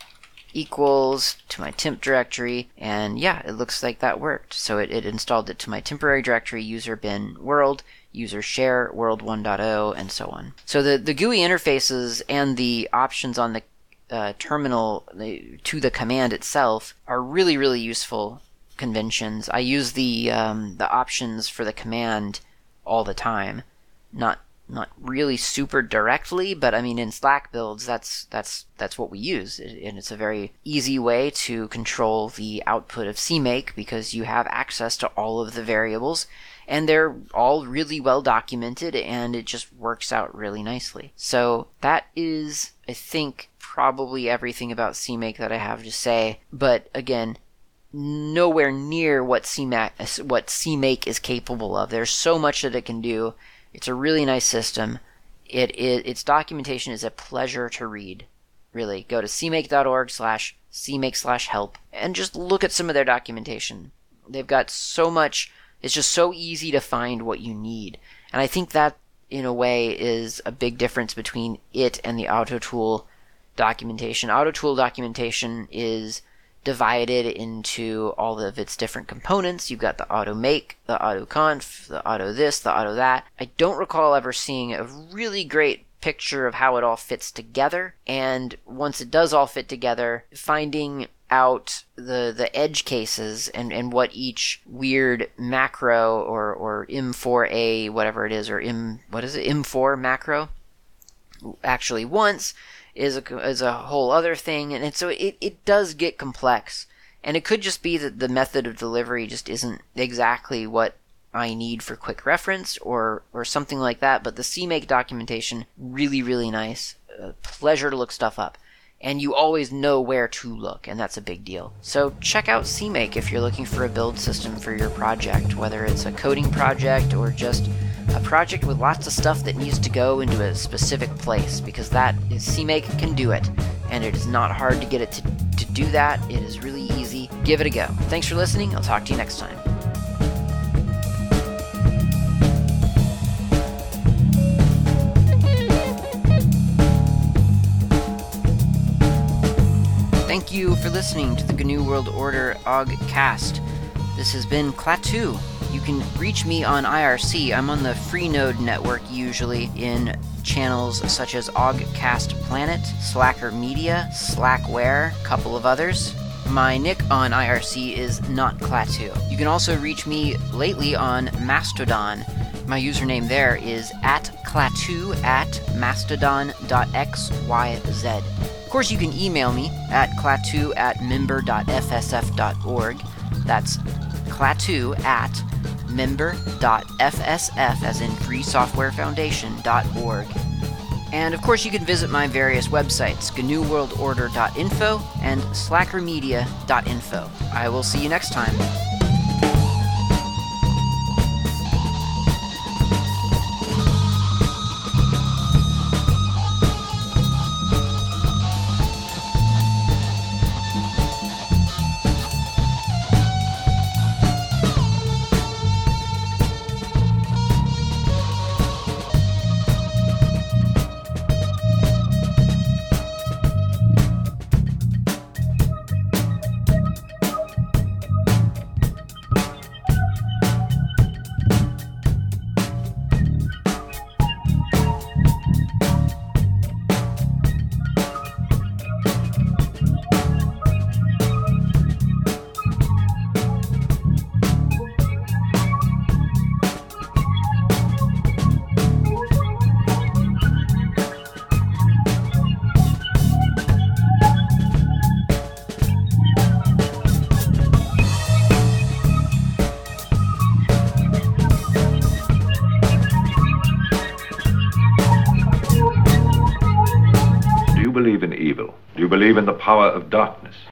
equals to my temp directory, and yeah, it looks like that worked. So it installed it to my temporary directory, user bin world, user share, world 1.0, and so on. So the GUI interfaces and the options on the terminal to the command itself are really, really useful conventions. I use the options for the command all the time. Not really super directly, but I mean in Slack builds that's what we use, and it's a very easy way to control the output of CMake because you have access to all of the variables, and they're all really well documented, and it just works out really nicely. So that is, I think, probably everything about CMake that I have to say, but again, nowhere near what CMake is capable of. There's so much that it can do. It's a really nice system. Its documentation is a pleasure to read. Really, go to cmake.org/cmake/help and just look at some of their documentation. They've got so much. It's just so easy to find what you need. And I think that, in a way, is a big difference between it and the AutoTool documentation. AutoTool documentation is divided into all of its different components. You've got the AutoMake, the AutoConf, the Auto this, the Auto that. I don't recall ever seeing a really great picture of how it all fits together, and once it does all fit together, finding out the edge cases and what each weird macro or M4A, whatever it is, or M4 macro actually wants is a whole other thing, and so it does get complex, and it could just be that the method of delivery just isn't exactly what I need for quick reference or something like that. But the CMake documentation, really, really nice. Pleasure to look stuff up, and you always know where to look, and that's a big deal. So check out CMake if you're looking for a build system for your project, whether it's a coding project or just a project with lots of stuff that needs to go into a specific place, because CMake can do it, and it is not hard to get it to do that. It is really easy. Give it a go. Thanks for listening. I'll talk to you next time. Thank you for listening to the GNU World Order Ogcast. This has been Klaatu. You can reach me on IRC. I'm on the Freenode network usually in channels such as Ogcast Planet, Slacker Media, Slackware, a couple of others. My nick on IRC is NotClatu. You can also reach me lately on Mastodon. My username there is @clatu@mastodon.xyz. Of course, you can email me at clatu@member.fsf.org. That's clatu@member.fsf, as in freesoftwarefoundation.org. And of course, you can visit my various websites, GNUWorldOrder.info and slackermedia.info. I will see you next time. Do you believe in evil? Do you believe in the power of darkness?